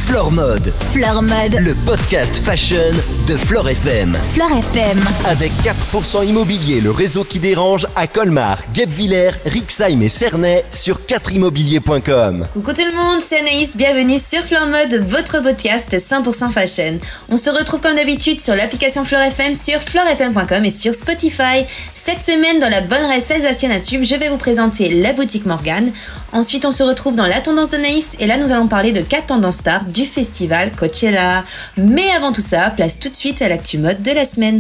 Flore Mode, Flore Mode, le podcast fashion de Flore FM. Flore FM. Avec 4% Immobilier, le réseau qui dérange à Colmar, Guebwiller, Rixheim et Cernay sur 4immobilier.com. Coucou tout le monde, c'est Anaïs, bienvenue sur Flore Mode, votre podcast 100% fashion. On se retrouve comme d'habitude sur l'application Flore FM, sur florefm.com et sur Spotify. Cette semaine, dans la bonne reste alsacienne à suivre, je vais vous présenter la boutique Morgane. Ensuite, on se retrouve dans la tendance d'Anaïs et là, nous allons parler de 4 tendances stars du festival Coachella. Mais avant tout ça, place tout de suite à l'actu mode de la semaine.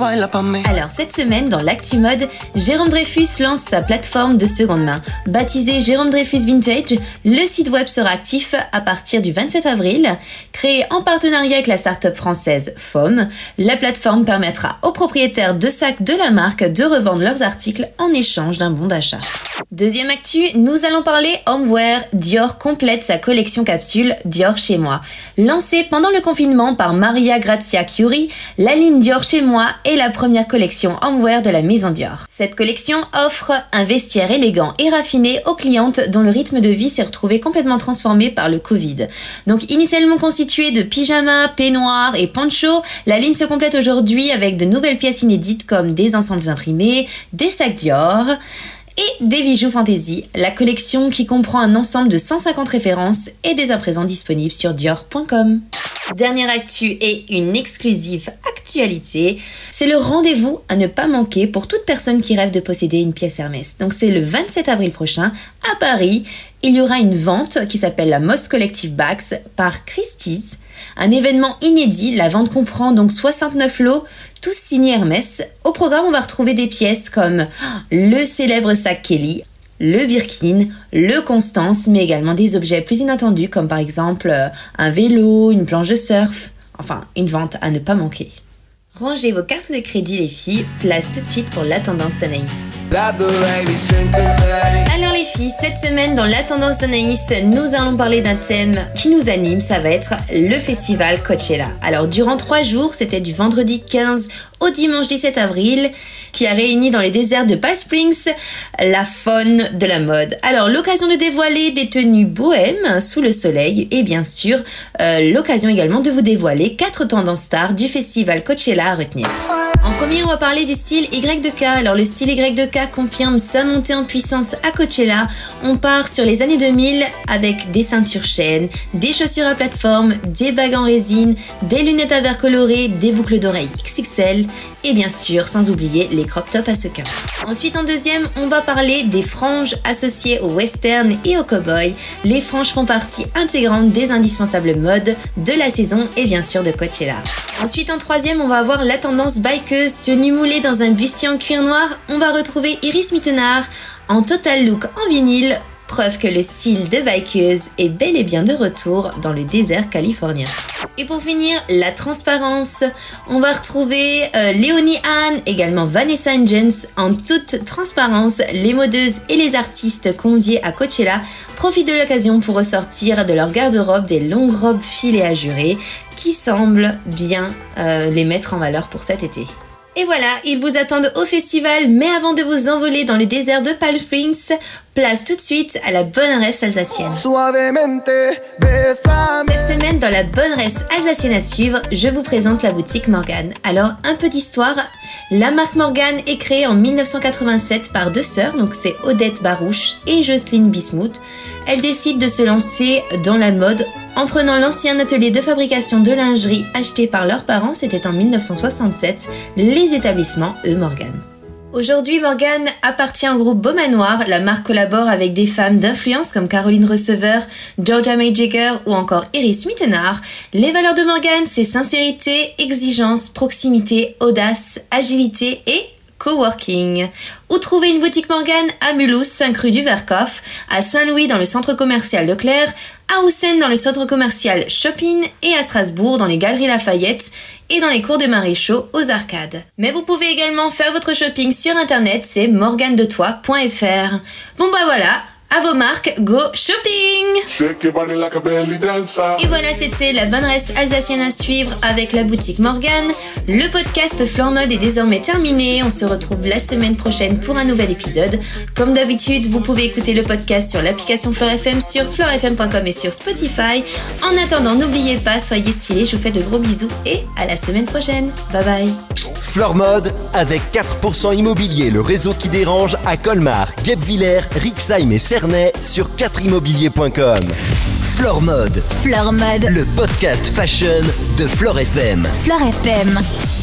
Alors, cette semaine, dans l'actu mode, Jérôme Dreyfus lance sa plateforme de seconde main. Baptisé Jérôme Dreyfus Vintage, le site web sera actif à partir du 27 avril. Créé en partenariat avec la start-up française FOM, la plateforme permettra aux propriétaires de sacs de la marque de revendre leurs articles en échange d'un bon d'achat. Deuxième actu, nous allons parler homeware. Dior complète sa collection capsule Dior chez moi. Lancée pendant le confinement par Maria Grazia Chiuri, la ligne Dior chez moi est la première collection homeware de la maison Dior. Cette collection offre un vestiaire élégant et raffiné aux clientes dont le rythme de vie s'est retrouvé complètement transformé par le Covid. Donc initialement constituée de pyjamas, peignoirs et ponchos, la ligne se complète aujourd'hui avec de nouvelles pièces inédites comme des ensembles imprimés, des sacs Dior et des bijoux fantasy. La collection qui comprend un ensemble de 150 références est dès à présent disponible sur dior.com. Dernière actu et une exclusive actualité, c'est le rendez-vous à ne pas manquer pour toute personne qui rêve de posséder une pièce Hermès. Donc c'est le 27 avril prochain à Paris. Il y aura une vente qui s'appelle la Most Collective Bags par Christie's. Un événement inédit, la vente comprend donc 69 lots, tous signés Hermès. Au programme, on va retrouver des pièces comme le célèbre sac Kelly, le Birkin, le Constance, mais également des objets plus inattendus comme par exemple un vélo, une planche de surf. Enfin, une vente à ne pas manquer. Rangez vos cartes de crédit les filles, place tout de suite pour la tendance d'Anaïs. Alors les filles, cette semaine dans la tendance d'Anaïs, nous allons parler d'un thème qui nous anime, ça va être le festival Coachella. Alors durant 3 jours, c'était du vendredi 15 au dimanche 17 avril, qui a réuni dans les déserts de Palm Springs la faune de la mode. Alors l'occasion de dévoiler des tenues bohèmes sous le soleil et bien sûr l'occasion également de vous dévoiler 4 tendances stars du festival Coachella à retenir. En premier, on va parler du style Y2K. Alors le style Y2K confirme sa montée en puissance à Coachella. On part sur les années 2000 avec des ceintures chaînes, des chaussures à plateforme, des bagues en résine, des lunettes à verre colorées, des boucles d'oreilles XXL et bien sûr, sans oublier les crop tops à sequins. Ensuite, en deuxième, on va parler des franges associées au western et au cowboy. Les franges font partie intégrante des indispensables modes de la saison et bien sûr de Coachella. Ensuite, en troisième, on va avoir la tendance bikeuse, tenue moulée dans un bustier en cuir noir. On va retrouver Iris Mittenard en total look en vinyle. Preuve que le style de bikeuse est bel et bien de retour dans le désert californien. Et pour finir, la transparence. On va retrouver Léonie Anne, également Vanessa Hudgens. En toute transparence, les modeuses et les artistes conviés à Coachella profitent de l'occasion pour ressortir de leur garde-robe des longues robes filées azurées qui semblent bien les mettre en valeur pour cet été. Et voilà, ils vous attendent au festival, mais avant de vous envoler dans le désert de Palm Springs, place tout de suite à la bonne reste alsacienne. Cette semaine, dans la bonne reste alsacienne à suivre, je vous présente la boutique Morgane. Alors, un peu d'histoire. La marque Morgane est créée en 1987 par 2 sœurs, donc c'est Odette Barouche et Jocelyne Bismuth. Elles décident de se lancer dans la mode en prenant l'ancien atelier de fabrication de lingerie acheté par leurs parents, c'était en 1967, les établissements Morgane. Aujourd'hui, Morgane appartient au groupe Beaumanoir. La marque collabore avec des femmes d'influence comme Caroline Receveur, Georgia May Jagger ou encore Iris Mittenard. Les valeurs de Morgane, c'est sincérité, exigence, proximité, audace, agilité et coworking. Où trouver une boutique Morgane? À Mulhouse, 5 rue du Vercoff, à Saint-Louis dans le centre commercial Leclerc, à Houssen dans le centre commercial Shopping et à Strasbourg dans les galeries Lafayette et dans les cours de Maréchaux aux Arcades. Mais vous pouvez également faire votre shopping sur internet, c'est morganedetoi.fr. Bon bah voilà, À vos marques, go shopping! Et voilà, c'était la bonne reste alsacienne à suivre avec la boutique Morgane. Le podcast Flore Mode est désormais terminé. On se retrouve la semaine prochaine pour un nouvel épisode. Comme d'habitude, vous pouvez écouter le podcast sur l'application Flore FM, sur florefm.com et sur Spotify. En attendant, n'oubliez pas, soyez stylés, je vous fais de gros bisous et à la semaine prochaine. Bye bye. Flore Mode avec 4% Immobilier, le réseau qui dérange à Colmar, Guebwiller, Rixheim et Cernay sur 4immobilier.com. Flore Mode. Flore Mode. Le podcast fashion de Flore FM. Flore FM.